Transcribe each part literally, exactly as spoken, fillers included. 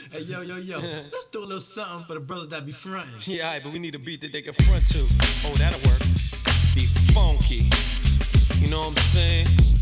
Hey, yo, yo, yo, let's do a little something for the brothers that be frontin'. Yeah, alright, but we need a beat that they can front to. Oh, that'll work. Be funky. You know what I'm saying?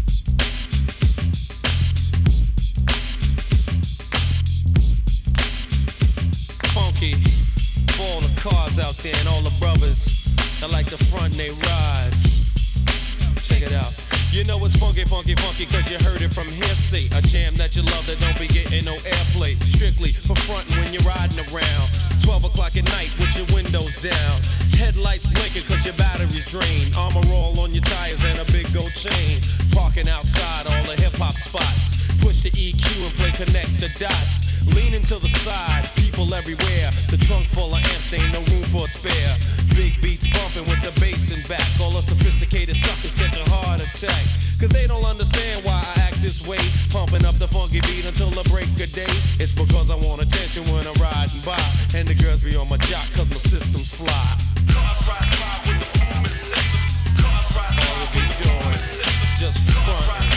Funky. For all the cars out there and all the brothers that like to front and they rides. Check it out. You know it's funky, funky, funky, cause you heard it from hearsay. A jam that you love that don't be getting no airplay. Strictly for frontin' when you're riding around. twelve o'clock at night with your windows down. Headlights blinking cause your battery's drained. Armor all on your tires and a big gold chain. Parking outside all the hip-hop spots. Push the E Q and play connect the dots. Leaning to the side, people everywhere. The trunk full of amps, ain't no room for a spare. Big beats bumping with the bass in back. All the sophisticated suckers catch a heart attack. Cause they don't understand why I act this way. Pumping up the funky beat until the break of day. It's because I want attention when I'm riding by. And the girls be on my jock cause my system's fly. Cars ride by with the booming systems. Cars ride by with the booming systems. Just front.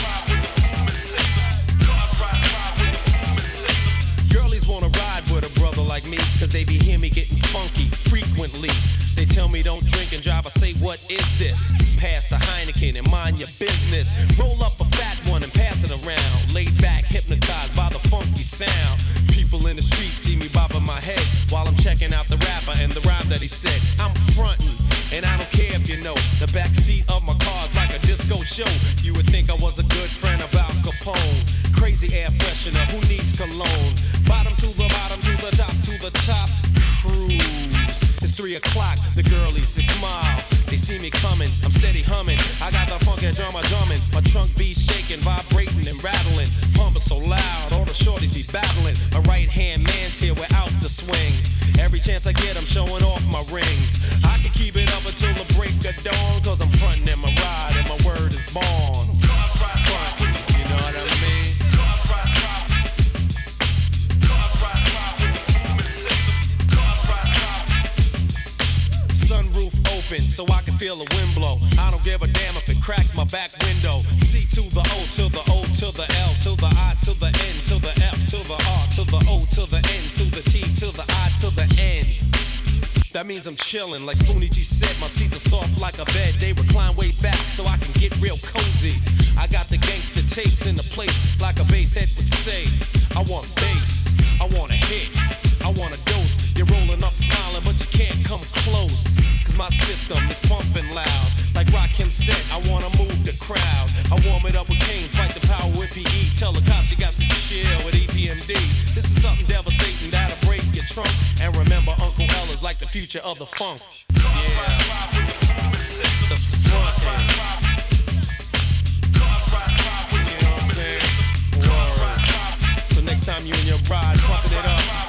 Girlies wanna ride with a brother like me, cause they be hear me getting funky frequently. They tell me don't drink and drive, I say what is this? Pass the Heineken and mind your business. Roll up a fat one and pass it around. Laid back, hypnotized by the funky sound. People in the street see me bobbing my head while I'm checking out the rapper and the rhyme that he said. I'm frontin', and I don't care if you know. The backseat of my car's like a disco show. You would think I was a good friend of Al Capone. Crazy air freshener, who needs cologne? Bottom to the bottom, to the top, to the top. Cruise. It's three o'clock, the girlies, they smile. They see me coming, I'm steady humming. I got the funky drummer drumming. My trunk be shaking, vibrating and rattling. Pumping so loud, all the shorties be battling. A right hand man's here without the swing. Every chance I get, I'm showing off my rings. I can keep it up until the break of dawn. Cause I'm frontin' in my ride and my word is born. Front, you know what I mean? Sunroof open so I can feel the wind blow. I don't give a damn if it cracks my back window. C to the O to the O to the L to the I to the N to the F to the R to the O to the N to the T to the I to the N. That means I'm chillin', like Spoonie G said. My seats are soft like a bed. They recline way back so I can get real cozy. I got the gangster tapes in the place, like a bass head would say. I want bass, I want a hit, I want a dose. You're rolling up smiling, but you can't come close. Cause my system is pumping loud. Like Rakim said, I wanna move the crowd. I warm it up with Kane, fight the power with P E. Tell the cops you got to chill with E P M D. This is something devastating that'll break your trunk. And remember, Uncle L is like the future of the funk. Yeah, the front end. You know what I'm saying? Word. So next time you and your bride pumping it up,